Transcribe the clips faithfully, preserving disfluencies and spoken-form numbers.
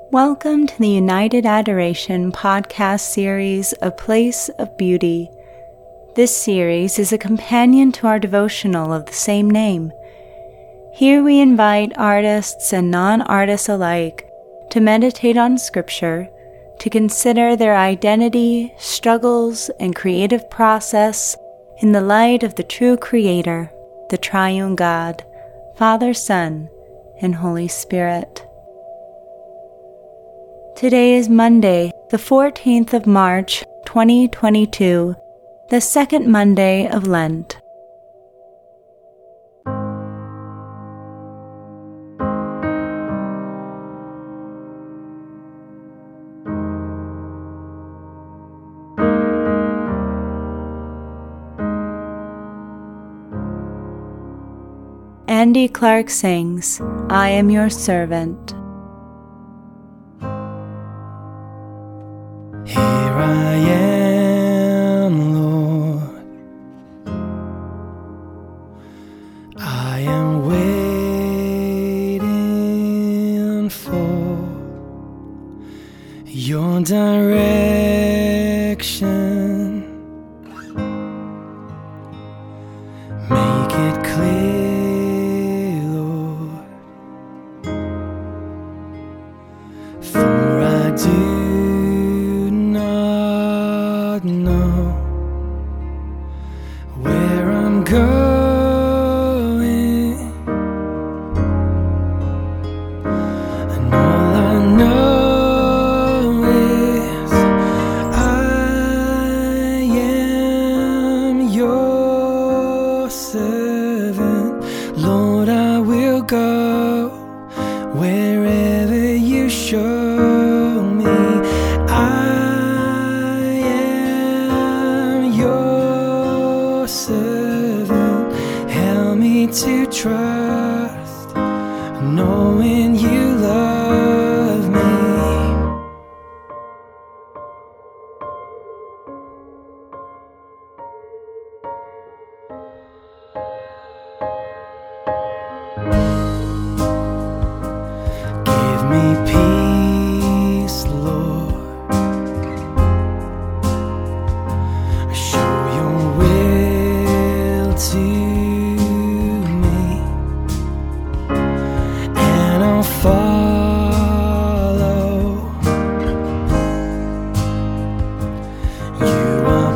Welcome to the United Adoration podcast series, A Place of Beauty. This series is a companion to our devotional of the same name. Here we invite artists and non-artists alike to meditate on Scripture, to consider their identity, struggles, and creative process in the light of the true Creator, the Triune God, Father, Son, and Holy Spirit. Today is Monday, the fourteenth of March, twenty twenty-two, the second Monday of Lent. Andy Clark sings, I Am Your Servant. Here I am, Lord, I am waiting for your direction. Make it clear, Lord, for I do know where I'm going, and all I know is I am your servant. Lord, I will go wherever you show me. I servant, help me to trust, knowing you love me. Give me peace, Lord. Show your will to me, and I'll follow. You are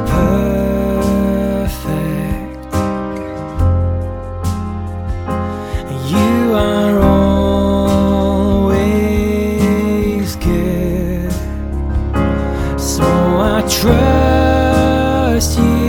perfect. You are always good, so I trust you.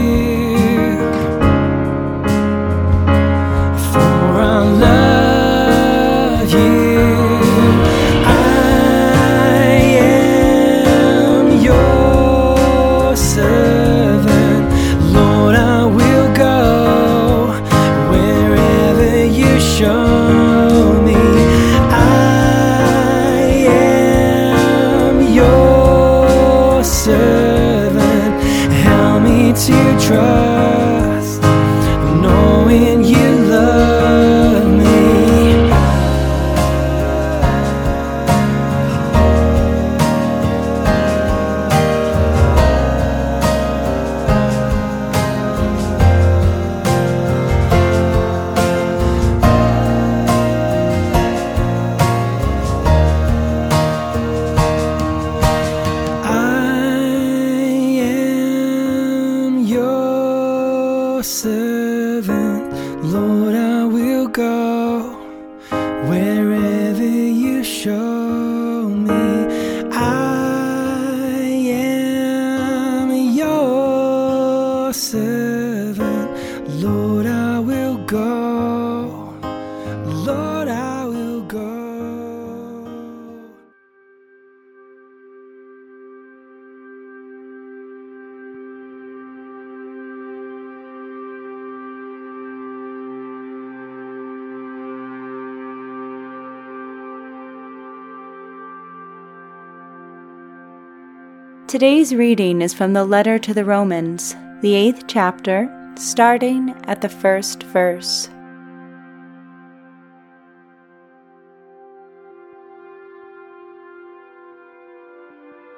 To trust, knowing you love me. Servant, Lord, I will go wherever you show me. I am your servant, Lord, I will go, Lord, I will go. Today's reading is from the letter to the Romans, the eighth chapter, starting at the first verse.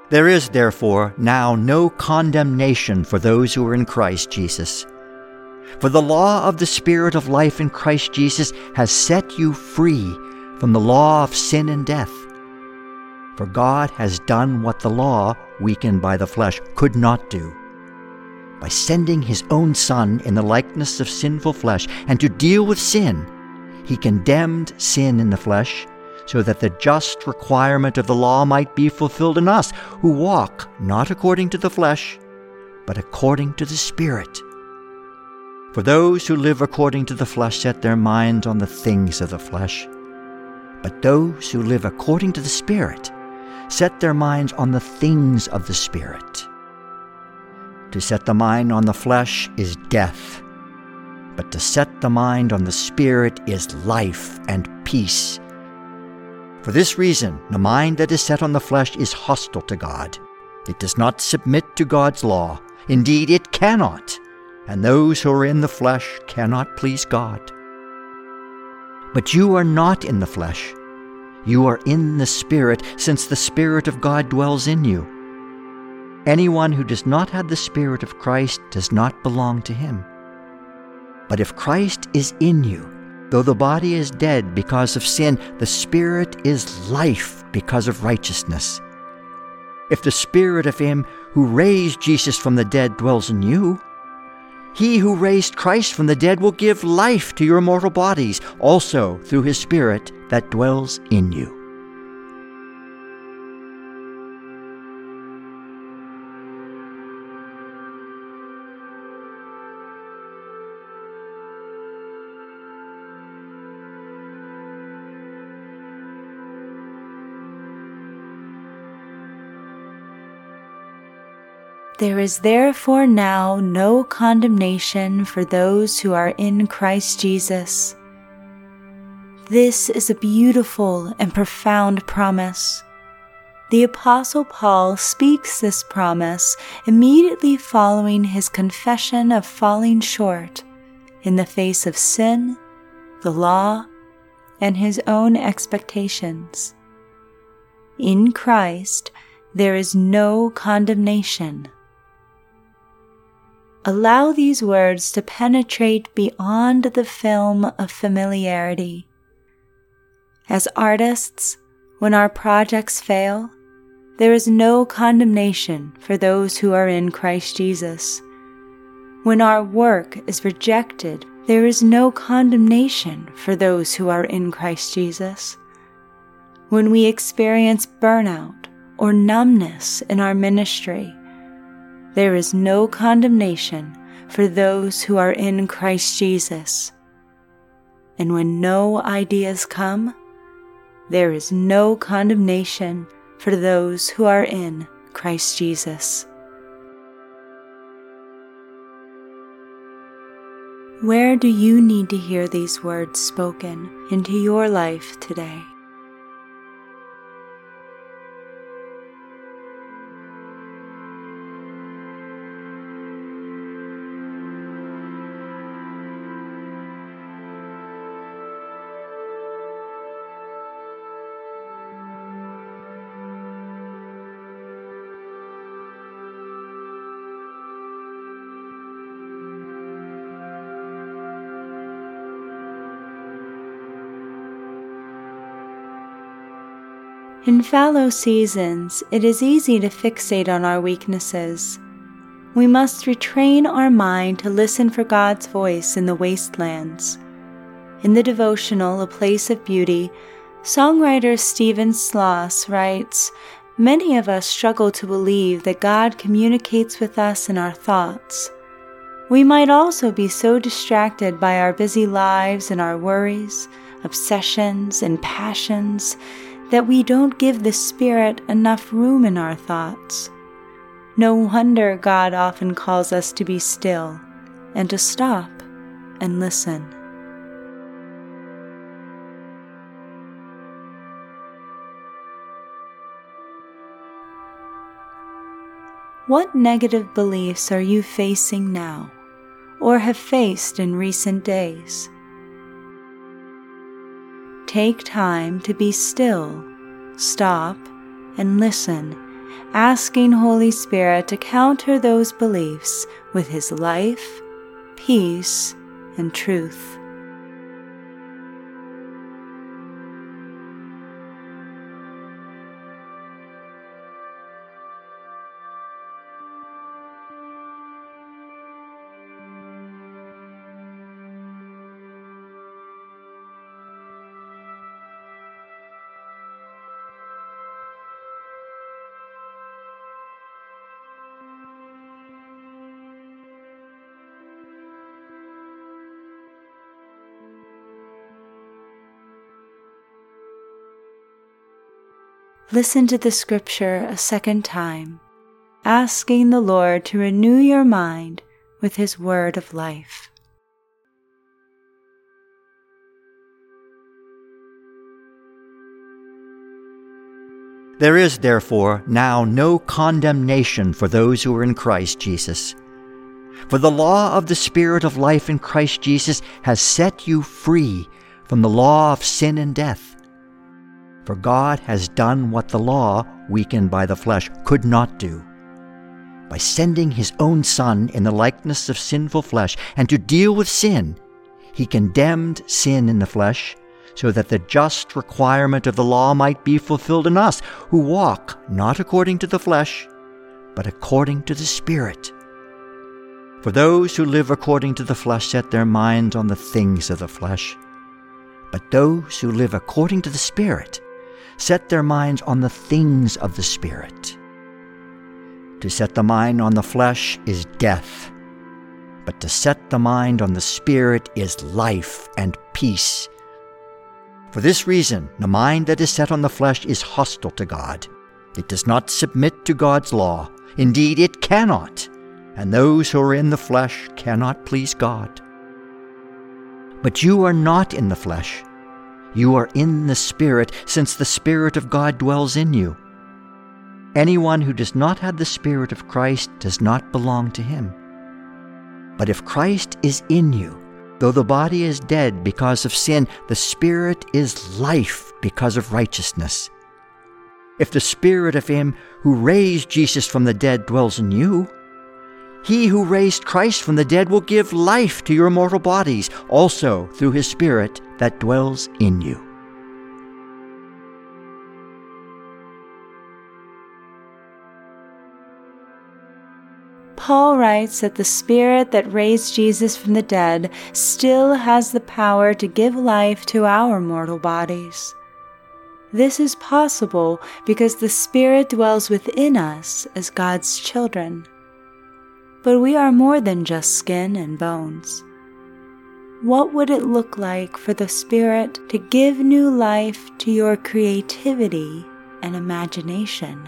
There is, therefore, now no condemnation for those who are in Christ Jesus. For the law of the Spirit of life in Christ Jesus has set you free from the law of sin and death. For God has done what the law, weakened by the flesh, could not do. By sending his own Son in the likeness of sinful flesh, and to deal with sin, he condemned sin in the flesh, so that the just requirement of the law might be fulfilled in us, who walk not according to the flesh, but according to the Spirit. For those who live according to the flesh set their minds on the things of the flesh, but those who live according to the Spirit set their minds on the things of the Spirit. To set the mind on the flesh is death, but to set the mind on the Spirit is life and peace. For this reason, the mind that is set on the flesh is hostile to God. It does not submit to God's law. Indeed, it cannot. And those who are in the flesh cannot please God. But you are not in the flesh. You are in the Spirit, since the Spirit of God dwells in you. Anyone who does not have the Spirit of Christ does not belong to him. But if Christ is in you, though the body is dead because of sin, the Spirit is life because of righteousness. If the Spirit of him who raised Jesus from the dead dwells in you, he who raised Christ from the dead will give life to your mortal bodies, also through his Spirit that dwells in you. There is therefore now no condemnation for those who are in Christ Jesus. This is a beautiful and profound promise. The Apostle Paul speaks this promise immediately following his confession of falling short in the face of sin, the law, and his own expectations. In Christ, there is no condemnation. Allow these words to penetrate beyond the film of familiarity. As artists, when our projects fail, there is no condemnation for those who are in Christ Jesus. When our work is rejected, there is no condemnation for those who are in Christ Jesus. When we experience burnout or numbness in our ministry, there is no condemnation for those who are in Christ Jesus. And when no ideas come, there is no condemnation for those who are in Christ Jesus. Where do you need to hear these words spoken into your life today? In fallow seasons, it is easy to fixate on our weaknesses. We must retrain our mind to listen for God's voice in the wastelands. In the devotional, A Place of Beauty, songwriter Stephen Sloss writes, "Many of us struggle to believe that God communicates with us in our thoughts. We might also be so distracted by our busy lives and our worries, obsessions, and passions that we don't give the Spirit enough room in our thoughts. No wonder God often calls us to be still and to stop and listen." What negative beliefs are you facing now, or have faced in recent days? Take time to be still, stop, and listen asking Holy Spirit to counter those beliefs with His life, peace, and truth. Listen to the scripture a second time, asking the Lord to renew your mind with His word of life. There is, therefore, now no condemnation for those who are in Christ Jesus. For the law of the Spirit of life in Christ Jesus has set you free from the law of sin and death. For God has done what the law, weakened by the flesh, could not do. By sending His own Son in the likeness of sinful flesh, and to deal with sin, He condemned sin in the flesh, so that the just requirement of the law might be fulfilled in us, who walk not according to the flesh, but according to the Spirit. For those who live according to the flesh set their minds on the things of the flesh, but those who live according to the Spirit set their minds on the things of the Spirit. To set the mind on the flesh is death, but to set the mind on the Spirit is life and peace. For this reason, the mind that is set on the flesh is hostile to God. It does not submit to God's law. Indeed, it cannot, and those who are in the flesh cannot please God. But you are not in the flesh. You are in the Spirit, since the Spirit of God dwells in you. Anyone who does not have the Spirit of Christ does not belong to Him. But if Christ is in you, though the body is dead because of sin, the Spirit is life because of righteousness. If the Spirit of Him who raised Jesus from the dead dwells in you, He who raised Christ from the dead will give life to your mortal bodies, also through His Spirit that dwells in you. Paul writes that the Spirit that raised Jesus from the dead still has the power to give life to our mortal bodies. This is possible because the Spirit dwells within us as God's children. But we are more than just skin and bones. What would it look like for the Spirit to give new life to your creativity and imagination?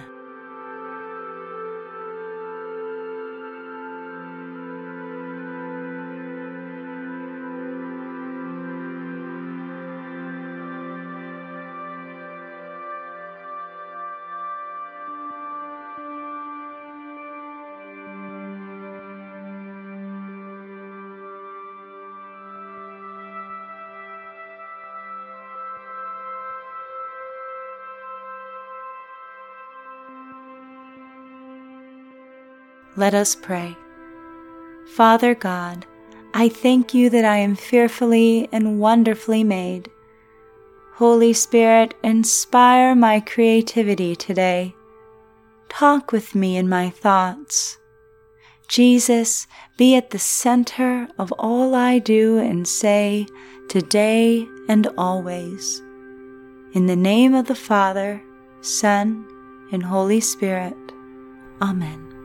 Let us pray. Father God, I thank you that I am fearfully and wonderfully made. Holy Spirit, inspire my creativity today. Talk with me in my thoughts. Jesus, be at the center of all I do and say, today and always. In the name of the Father, Son, and Holy Spirit. Amen.